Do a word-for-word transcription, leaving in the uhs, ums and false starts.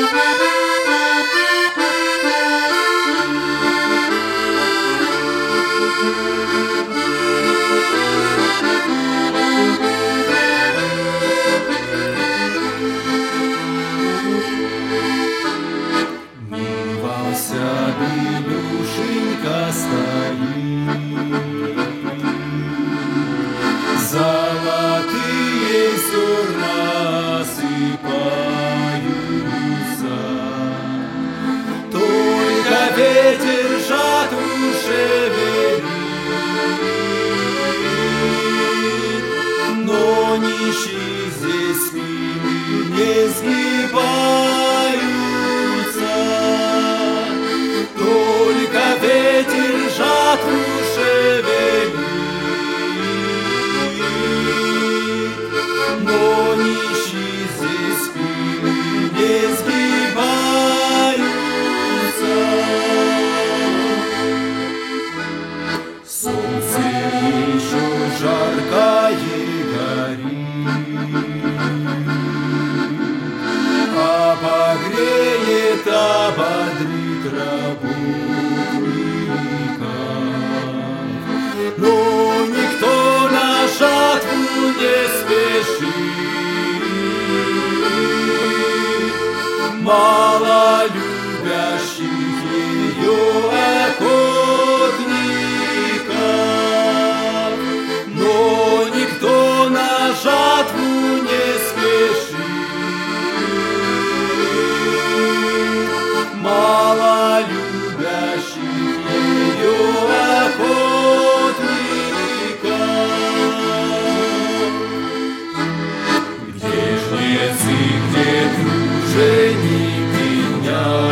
Илюшенька стоит, золотые зерна сыпаются, только ветер жатву шевелит, но нищие здесь спины не сгибаются. Только ветер жатву шевелит, но нищие здесь спины не сгибаются. Солнце еще жаркое горит, обогреет, ободрит работников, но никто на жатву не спешит. Мало любящих ее охотников, но никто на жатву не спешит. Мало любящих ее охотников. Где жнецы, где труженики дня?